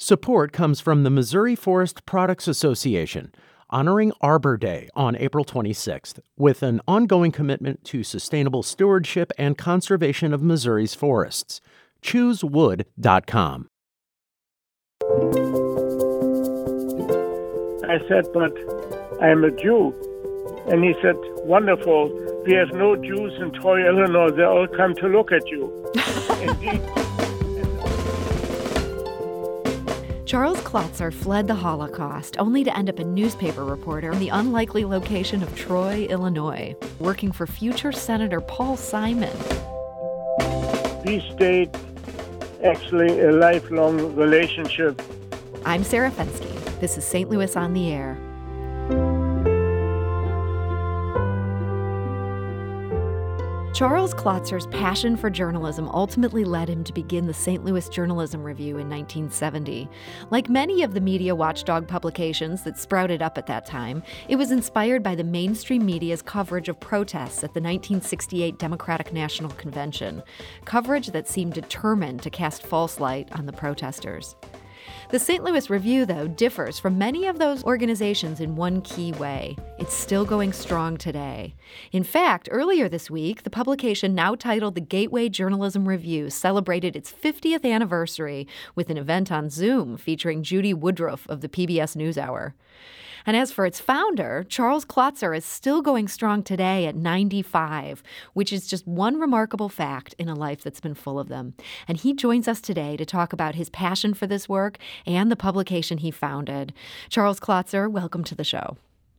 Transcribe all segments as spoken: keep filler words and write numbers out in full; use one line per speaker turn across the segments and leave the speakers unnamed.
Support comes from the Missouri Forest Products Association, honoring Arbor Day on April twenty-sixth, with an ongoing commitment to sustainable stewardship and conservation of Missouri's forests. choose wood dot com.
I said, but I'm a Jew. And he said, wonderful. We have no Jews in Troy, Illinois. They all come to look at you. Indeed.
Charles Klotzer fled the Holocaust, only to end up a newspaper reporter in the unlikely location of Troy, Illinois, working for future Senator Paul Simon.
We stayed actually a lifelong relationship.
I'm Sarah Fenske. This is Saint Louis on the Air. Charles Klotzer's passion for journalism ultimately led him to begin the Saint Louis Journalism Review in nineteen seventy. Like many of the media watchdog publications that sprouted up at that time, it was inspired by the mainstream media's coverage of protests at the nineteen sixty-eight Democratic National Convention, coverage that seemed determined to cast false light on the protesters. The Saint Louis Review, though, differs from many of those organizations in one key way. It's still going strong today. In fact, earlier this week, the publication, now titled the Gateway Journalism Review, celebrated its fiftieth anniversary with an event on Zoom featuring Judy Woodruff of the P B S NewsHour. And as for its founder, Charles Klotzer is still going strong today at ninety-five, which is just one remarkable fact in a life that's been full of them. And he joins us today to talk about his passion for this work and the publication he founded. Charles Klotzer, welcome to the show.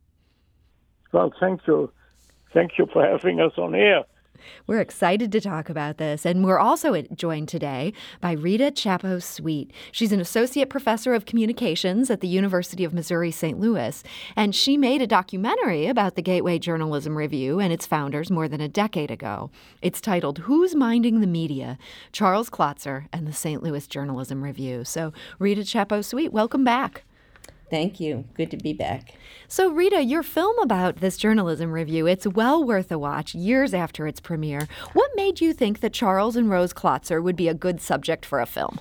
Well, thank you. Thank you for having us on air.
We're excited to talk about this, and we're also joined today by Rita Chapo-Sweet. She's an associate professor of communications at the University of Missouri Saint Louis, and she made a documentary about the Gateway Journalism Review and its founders more than a decade ago. It's titled Who's Minding the Media? Charles Klotzer and the Saint Louis Journalism Review. So, Rita Chapo-Sweet, welcome back.
Thank you. Good to be back.
So, Rita, your film about this journalism review, it's well worth a watch years after its premiere. What made you think that Charles and Rose Klotzer would be a good subject for a film?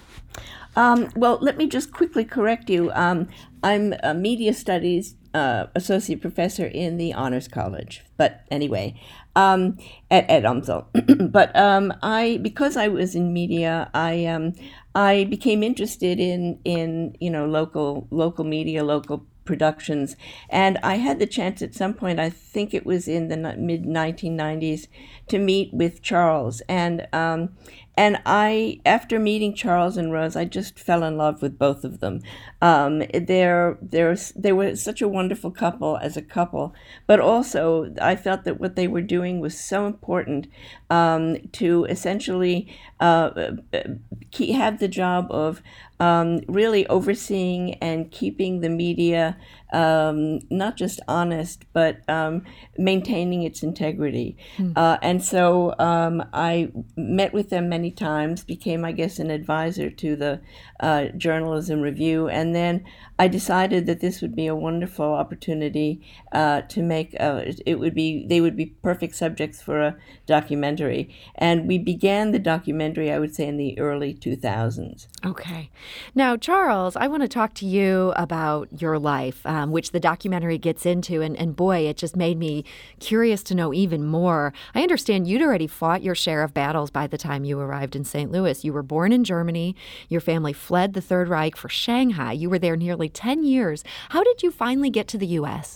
Um, well, let me just quickly correct you. Um, I'm a media studies uh, associate professor in the Honors College. But anyway, um, at, at U M S L. But um, I, because I was in media, I um, I became interested in in you know local local media, local productions, and I had the chance at some point, I think it was in the mid nineteen nineties, to meet with Charles, and um, and I, after meeting Charles and Rose, I just fell in love with both of them. Um, they're they're they were such a wonderful couple as a couple, but also I felt that what they were doing was so important um, to essentially uh, keep, have the job of Um, really overseeing and keeping the media um, not just honest, but um, maintaining its integrity. Mm. Uh, and so um, I met with them many times, became, I guess, an advisor to the uh, Journalism Review, and then I decided that this would be a wonderful opportunity uh, to make, a, it would be, they would be perfect subjects for a documentary. And we began the documentary, I would say, in the early two thousands.
Okay. Now, Charles, I want to talk to you about your life, um, which the documentary gets into. And, and boy, it just made me curious to know even more. I understand you'd already fought your share of battles by the time you arrived in Saint Louis. You were born in Germany. Your family fled the Third Reich for Shanghai. You were there nearly ten years. How did you finally get to the U S?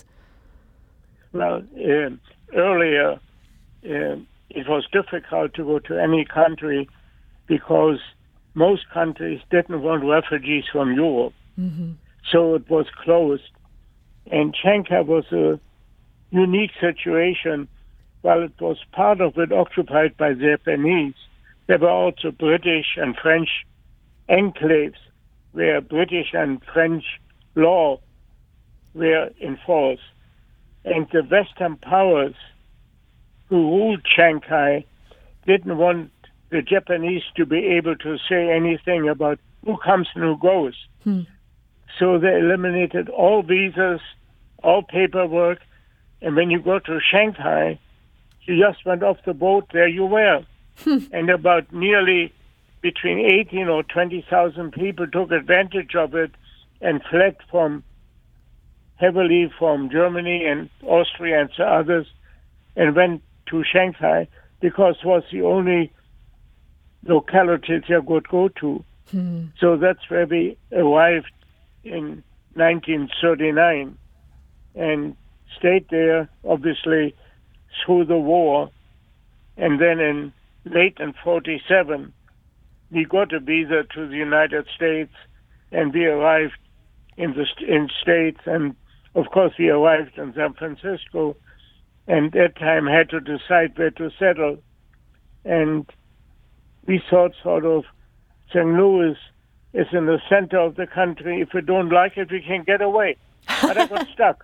Well, uh, earlier, uh, it was difficult to go to any country because most countries didn't want refugees from Europe. Mm-hmm. So it was closed. And Shanghai was a unique situation. While it was part of it occupied by Japanese, there were also British and French enclaves where British and French law were enforced. And the Western powers who ruled Shanghai didn't want the Japanese to be able to say anything about who comes and who goes. Hmm. So they eliminated all visas, all paperwork, and when you go to Shanghai, you just went off the boat, there you were. Hmm. And about nearly between eighteen or twenty thousand people took advantage of it and fled from heavily from Germany and Austria and others and went to Shanghai because it was the only locality they could go to. Hmm. So that's where we arrived in nineteen thirty-nine and stayed there, obviously, through the war. And then in late in forty-seven, we got a visa to the United States, and we arrived in the in States. And, of course, we arrived in San Francisco, and at that time had to decide where to settle. And we thought sort of Saint Louis is in the center of the country. If we don't like it, we can get away. But I got stuck.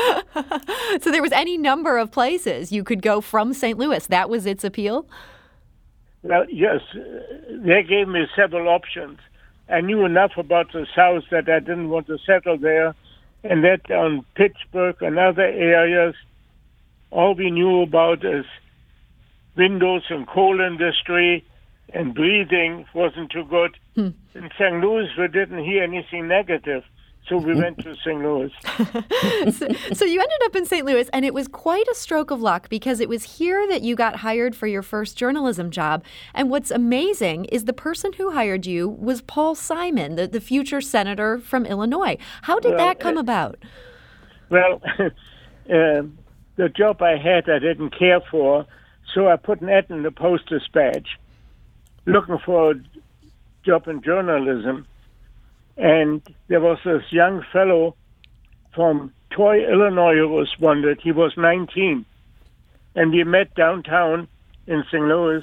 So there was any number of places you could go from Saint Louis. That was its appeal?
Well, yes. They gave me several options. I knew enough about the South that I didn't want to settle there. And that on Pittsburgh and other areas, all we knew about is windows and coal industry, and breathing wasn't too good. Hmm. In Saint Louis, we didn't hear anything negative. So we went to Saint Louis.
so, so you ended up in Saint Louis, and it was quite a stroke of luck because it was here that you got hired for your first journalism job. And what's amazing is the person who hired you was Paul Simon, the, the future senator from Illinois. How did well, that come uh, about?
Well, uh, the job I had I didn't care for, so I put an ad in the Post-Dispatch looking for a job in journalism. And there was this young fellow from Troy, Illinois, who was wanted. He was nineteen. And we met downtown in Saint Louis.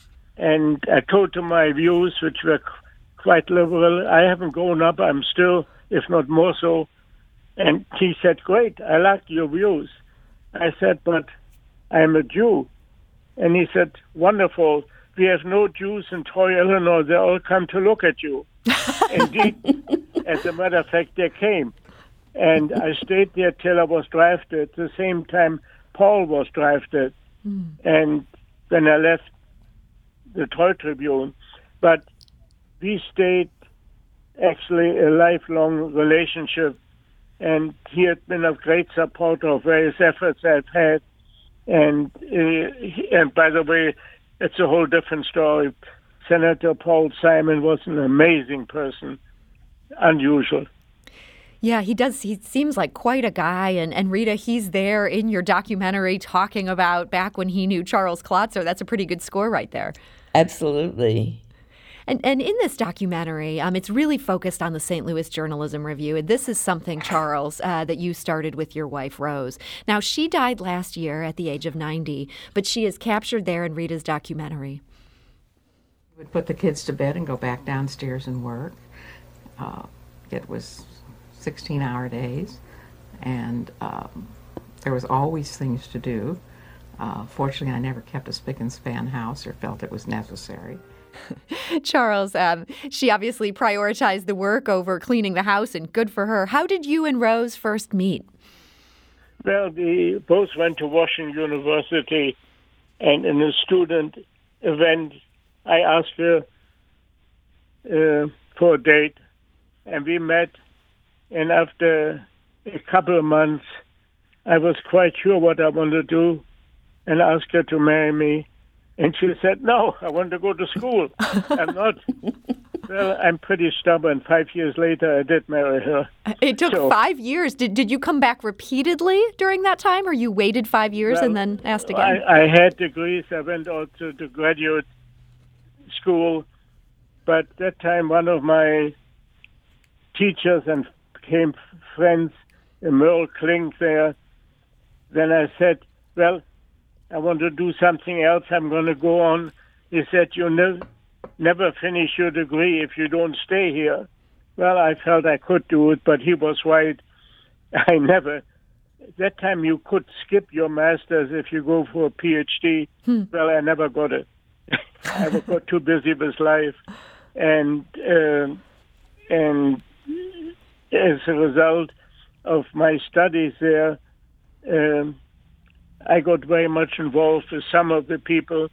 And I told him my views, which were quite liberal. I haven't grown up. I'm still, if not more so. And he said, great, I like your views. I said, but I'm a Jew. And he said, wonderful. We have no Jews in Troy, Illinois. They all come to look at you. Indeed, as a matter of fact, they came. And I stayed there till I was drafted. At the same time, Paul was drafted. Mm. And then I left the Troy Tribune. But we stayed actually a lifelong relationship. And he had been of great support of various efforts I've had. And, uh, and by the way, it's a whole different story. Senator Paul Simon was an amazing person, unusual.
Yeah, he does. He seems like quite a guy. And, and Rita, he's there in your documentary talking about back when he knew Charles Klotzer. That's a pretty good score right there.
Absolutely.
And and in this documentary, um, it's really focused on the Saint Louis Journalism Review. And this is something, Charles, uh, that you started with your wife, Rose. Now, she died last year at the age of ninety, but she is captured there in Rita's documentary.
We would put the kids to bed and go back downstairs and work. Uh, it was sixteen-hour days, and um, there was always things to do. Uh, fortunately, I never kept a spick and span house or felt it was necessary.
Charles, um, she obviously prioritized the work over cleaning the house, and good for her. How did you and Rose first meet?
Well, we both went to Washington University, and in a student event, I asked her uh, for a date, and we met, and after a couple of months, I was quite sure what I wanted to do, and asked her to marry me. And she said, no, I want to go to school. I'm not. Well, I'm pretty stubborn. Five years later, I did marry her.
It took
so,
five years. Did did you come back repeatedly during that time, or you waited five years
well,
and then asked again?
I, I had degrees. I went also to graduate school. But that time, one of my teachers and became friends, Merle Klink there, then I said, well, I want to do something else. I'm going to go on. He said, you never, never finish your degree if you don't stay here. Well, I felt I could do it, but he was right. I never. At that time, you could skip your master's if you go for a P H D. Hmm. Well, I never got it. I got too busy with life. And, uh, and as a result of my studies there, um, I got very much involved with some of the people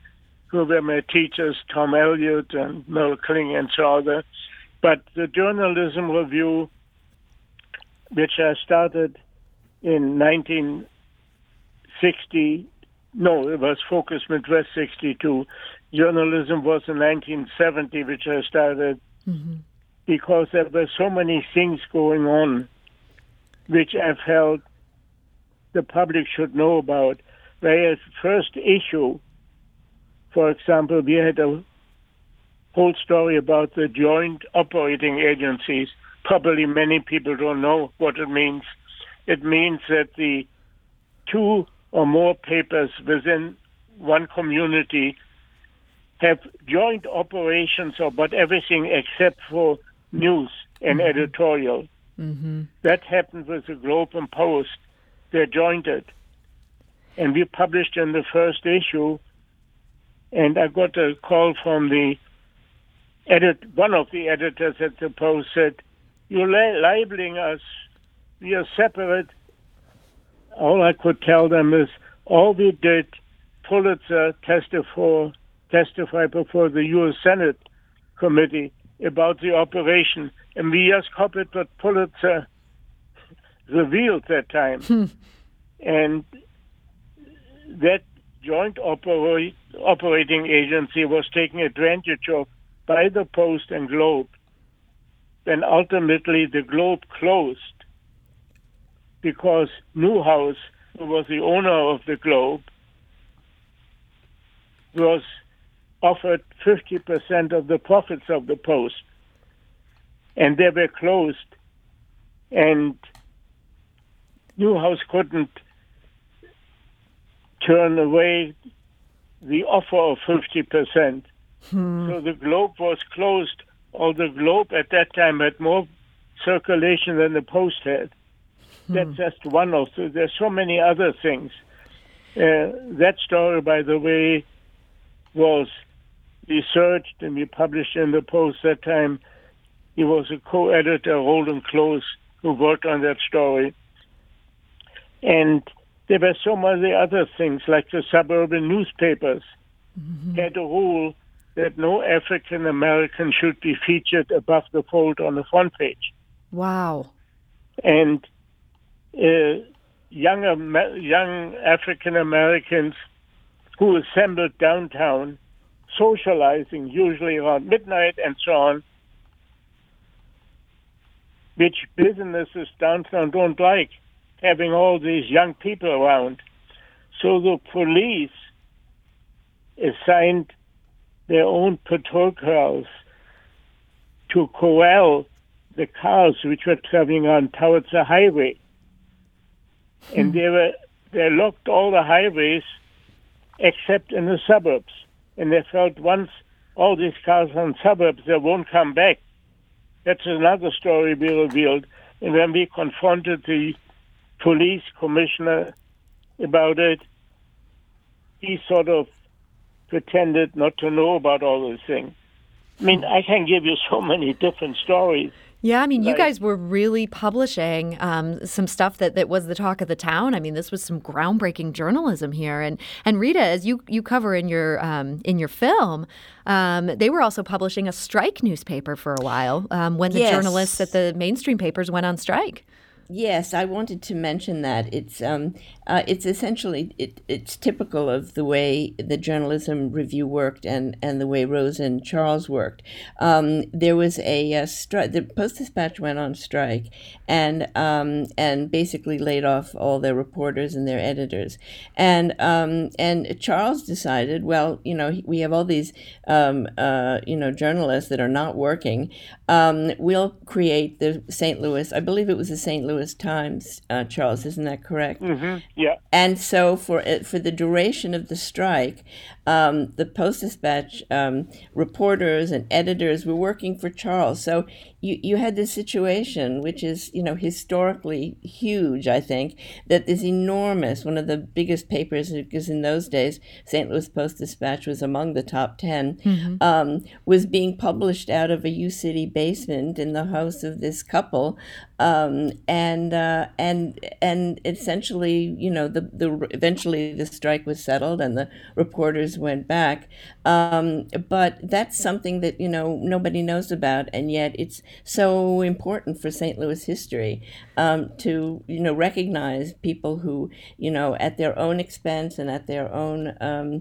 who were my teachers, Tom Elliott and Merle Kling and so on. But the Journalism Review, which I started in nineteen sixty, no, it was Focus Midwest sixty-two. Journalism was in nineteen seventy, which I started, mm-hmm. because there were so many things going on which I felt the public should know about. Whereas first issue, for example, we had a whole story about the joint operating agencies. Probably many people don't know what it means. It means that the two or more papers within one community have joint operations about everything except for news and mm-hmm. editorial. Mm-hmm. That happened with the Globe and Post. They're jointed. And we published in the first issue, and I got a call from the edit. One of the editors at the Post said, "You're li- libeling us. We are separate." All I could tell them is, all we did, Pulitzer testify, testify before the U S Senate committee about the operation, and we just copied what Pulitzer revealed that time. Hmm. And that joint operate, operating agency was taken advantage of by the Post and Globe. Then ultimately the Globe closed because Newhouse, who was the owner of the Globe, was offered fifty percent of the profits of the Post. And they were closed. And Newhouse couldn't turn away the offer of fifty percent. Hmm. So the Globe was closed. Or the Globe at that time had more circulation than the Post had. Hmm. That's just one of the, there's so many other things. Uh, that story, by the way, was researched and we published in the Post that time. He was a co-editor, Roland Close, who worked on that story. And there were so many other things, like the suburban newspapers mm-hmm. had a rule that no African American should be featured above the fold on the front page.
Wow.
And uh, young, young African Americans who assembled downtown, socializing, usually around midnight and so on, which businesses downtown don't like, having all these young people around. So the police assigned their own patrol cars to corral the cars which were traveling on towards the highway. Hmm. And they were they locked all the highways except in the suburbs. And they felt once all these cars on suburbs, they won't come back. That's another story we revealed. And when we confronted the police commissioner about it, he sort of pretended not to know about all these things. I mean, I can give you so many different stories.
Yeah, I mean, like, you guys were really publishing um, some stuff that, that was the talk of the town. I mean, this was some groundbreaking journalism here. And and Rita, as you, you cover in your um, in your film, um, they were also publishing a strike newspaper for a while um, when the yes. journalists at the mainstream papers went on strike.
Yes, I wanted to mention that. It's um, uh, it's essentially it, it's typical of the way the Journalism Review worked and, and the way Rose and Charles worked. Um, there was a, a strike. The Post-Dispatch went on strike and um, and basically laid off all their reporters and their editors. And um, and Charles decided, well, you know, we have all these um, uh, you know journalists that are not working. Um, we'll create the Saint Louis. I believe it was the Saint Louis Times, uh, Charles, isn't that correct?
Mm-hmm. Yeah.
And so for for the duration of the strike, um, the Post-Dispatch um, reporters and editors were working for Charles. So you, you had this situation, which is, you know, historically huge, I think, that is enormous. One of the biggest papers, because in those days, Saint Louis Post-Dispatch was among the top ten, mm-hmm. um, was being published out of a U-City basement in the house of this couple. Um, and uh, and and essentially, you know, the, the eventually the strike was settled and the reporters Americans went back. Um, but that's something that, you know, nobody knows about, and yet it's so important for Saint Louis history um, to, you know, recognize people who, you know, at their own expense and at their own um,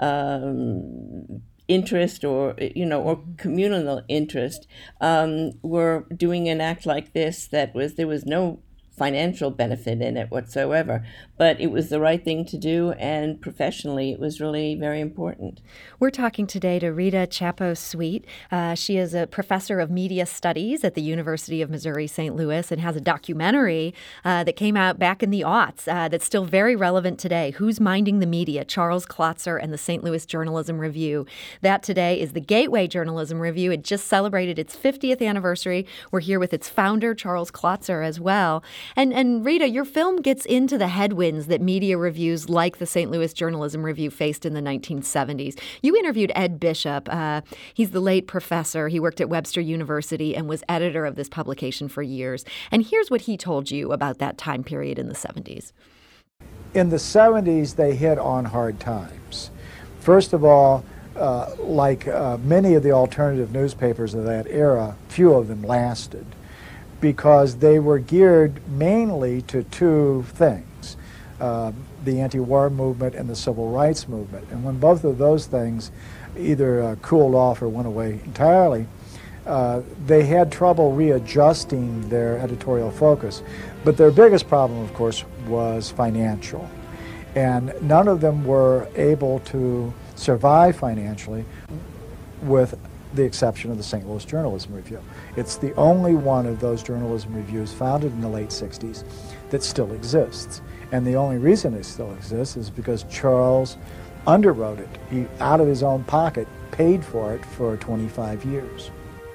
um, interest or, you know, or communal interest um, were doing an act like this that was, there was no financial benefit in it whatsoever, but it was the right thing to do, and professionally it was really very important.
We're talking today to Rita Chapo-Sweet. Uh, she is a professor of media studies at the University of Missouri Saint Louis and has a documentary uh, that came out back in the aughts uh, that's still very relevant today, Who's Minding the Media? Charles Klotzer and the Saint Louis Journalism Review. That today is the Gateway Journalism Review. It just celebrated its fiftieth anniversary. We're here with its founder, Charles Klotzer, as well. And and Rita, your film gets into the headwinds that media reviews like the Saint Louis Journalism Review faced in the nineteen seventies. You interviewed Ed Bishop. Uh, he's the late professor. He worked at Webster University and was editor of this publication for years. And here's what he told you about that time period in the seventies.
In the seventies, they hit on hard times. First of all, uh, like uh, many of the alternative newspapers of that era, few of them lasted, because they were geared mainly to two things, uh, the anti-war movement and the civil rights movement. And when both of those things either uh, cooled off or went away entirely, uh, they had trouble readjusting their editorial focus. But their biggest problem, of course, was financial. And none of them were able to survive financially, with the exception of the Saint Louis Journalism Review. It's the only one of those journalism reviews founded in the late sixties that still exists. And the only reason it still exists is because Charles underwrote it. He, out of his own pocket, paid for it for twenty-five years.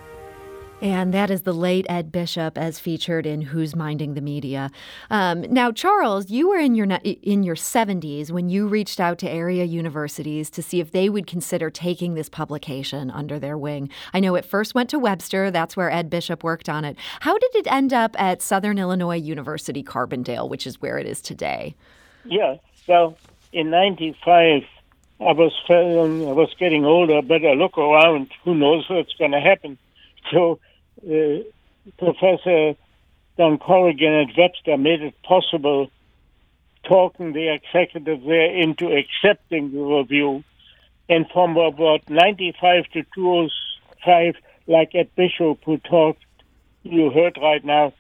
And that is the late Ed Bishop, as featured in Who's Minding the Media. Um, now, Charles, you were in your in your seventies when you reached out to area universities to see if they would consider taking this publication under their wing. I know it first went to Webster. That's where Ed Bishop worked on it. How did it end up at Southern Illinois University, Carbondale, which is where it is today?
Yeah, well, in ninety-five, I was feeling I was getting older. Better look around. Who knows what's going to happen? So Uh, Professor Don Corrigan at Webster made it possible, talking the executive there into accepting the review. And from about ninety-five to two oh five, like Ed Bishop, who talked, you heard right now,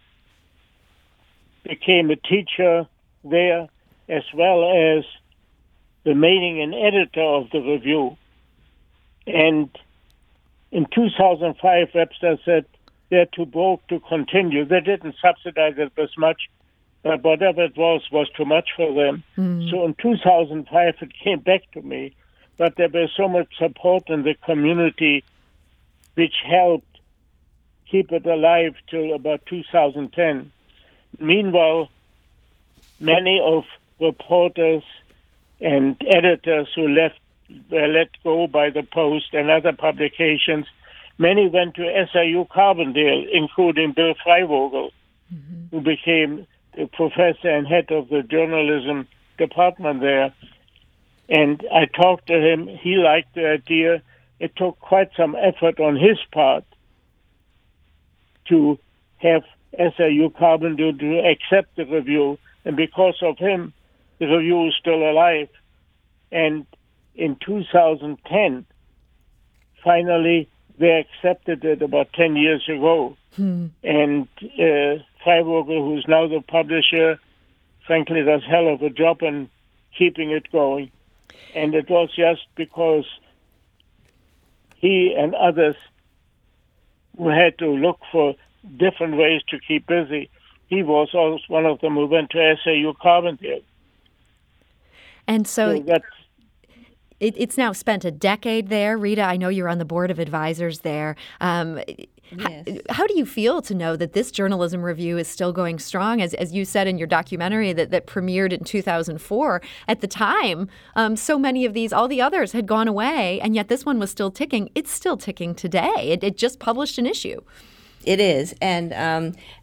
became a teacher there, as well as the main editor of the review. And in two thousand five, Webster said they're too broke to continue. They didn't subsidize it as much, but whatever it was, was too much for them. Mm. So in two thousand five, it came back to me, but there was so much support in the community which helped keep it alive till about two thousand ten. Meanwhile, many of reporters and editors who left were let go by the Post and other publications. Many went to S I U Carbondale, including Bill Freivogel, mm-hmm. who became the professor and head of the journalism department there. And I talked to him. He liked the idea. It took quite some effort on his part to have S I U Carbondale to accept the review. And because of him, the review is still alive. And in two thousand ten, finally, they accepted it about ten years ago. Hmm. And uh, Freivogel, who's now the publisher, frankly, does hell of a job in keeping it going. And it was just because he and others who had to look for different ways to keep busy. He was also one of them who went to S A U Carbondale.
And so,
so that's
It, it's now spent a decade there. Rita, I know you're on the board of advisors there. Um,
yes.
how, how do you feel to know that this journalism review is still going strong? As, as you said in your documentary that, that premiered in two thousand four, at the time, um, so many of these, all the others had gone away, and yet this one was still ticking. It's still ticking today. It, it just published an issue.
It is, and um,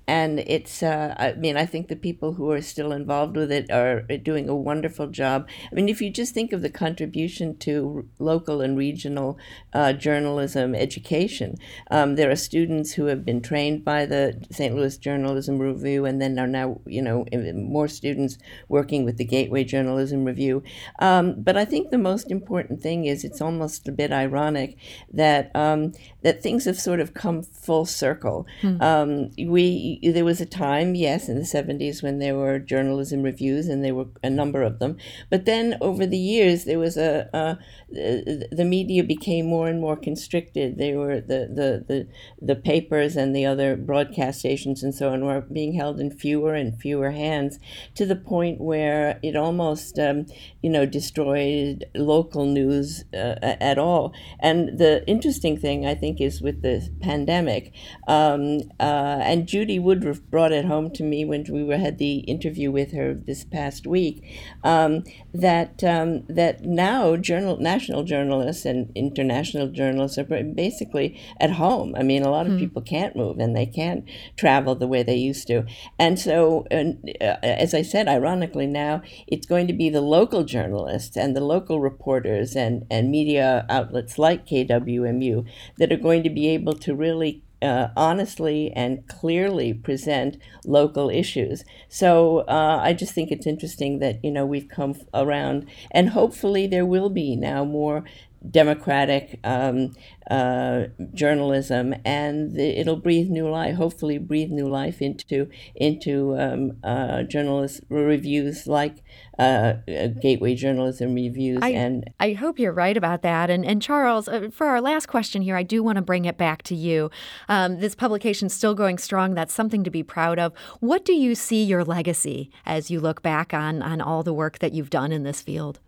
and it's, uh, I mean, I think the people who are still involved with it are doing a wonderful job. I mean, if you just think of the contribution to local and regional uh, journalism education, um, there are students who have been trained by the Saint Louis Journalism Review, and then are now, you know, more students working with the Gateway Journalism Review. Um, but I think the most important thing is it's almost a bit ironic that um, that things have sort of come full circle. Hmm. Um, we there was a time, yes, in the seventies when there were journalism reviews, and there were a number of them. But then over the years, there was a, a the media became more and more constricted. They were the, the the the papers and the other broadcast stations and so on were being held in fewer and fewer hands, to the point where it almost um, you know destroyed local news uh, at all. And the interesting thing, I think, is with the pandemic, um, uh, and Judy Woodruff brought it home to me when we were, had the interview with her this past week, um, that um, that now journal national journalists and international journalists are basically at home. I mean, a lot of mm. people can't move and they can't travel the way they used to. And so, and, uh, as I said, ironically now, it's going to be the local journalists and the local reporters and, and media outlets like K W M U that are going to be able to really Uh, honestly and clearly present local issues. So uh, I just think it's interesting that, you know, we've come around, and hopefully there will be now more democratic um, uh, journalism, and the, it'll breathe new life, hopefully breathe new life into into um, uh, journalist reviews like uh, Gateway Journalism Reviews.
I,
and
I hope you're right about that. And, and Charles, uh, for our last question here, I do want to bring it back to you. Um, this publication's still going strong. That's something to be proud of. What do you see your legacy as you look back on, on all the work that you've done in this field?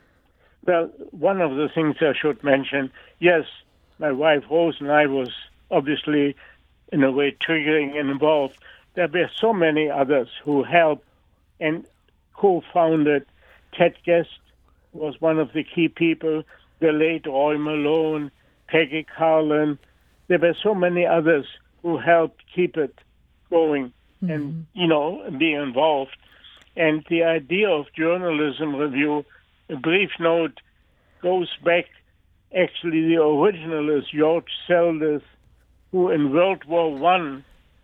Well, one of the things I should mention, yes, my wife Rose and I was obviously, in a way, triggering and involved. There were so many others who helped and co-founded. Ted Guest was one of the key people, the late Roy Malone, Peggy Carlin. There were so many others who helped keep it going mm-hmm. and, you know, be involved. And the idea of journalism review, a brief note, goes back, actually the original is George Seldes, who in World War One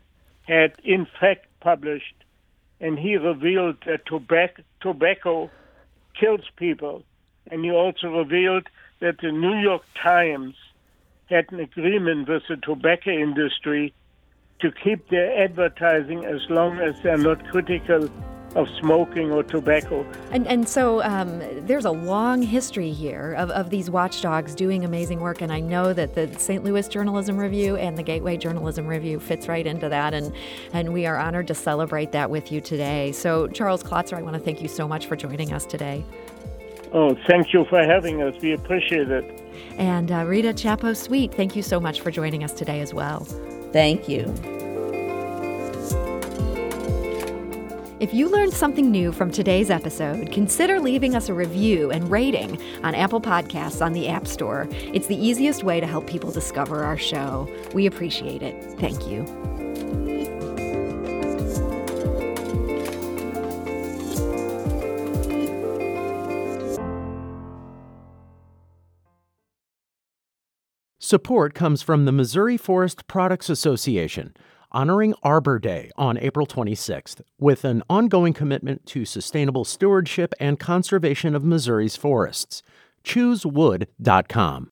had in fact published, and he revealed that tobacco, tobacco kills people. And he also revealed that the New York Times had an agreement with the tobacco industry to keep their advertising as long as they're not critical of smoking or tobacco.
And and so um, there's a long history here of, of these watchdogs doing amazing work, and I know that the Saint Louis Journalism Review and the Gateway Journalism Review fits right into that, and, and we are honored to celebrate that with you today. So Charles Klotzer, I want to thank you so much for joining us today.
Oh, thank you for having us. We appreciate it.
And uh, Rita Chapo-Sweet, thank you so much for joining us today as well.
Thank you.
If you learned something new from today's episode, consider leaving us a review and rating on Apple Podcasts on the App Store. It's the easiest way to help people discover our show. We appreciate it. Thank you.
Support comes from the Missouri Forest Products Association, honoring Arbor Day on April twenty-sixth, with an ongoing commitment to sustainable stewardship and conservation of Missouri's forests. choose wood dot com.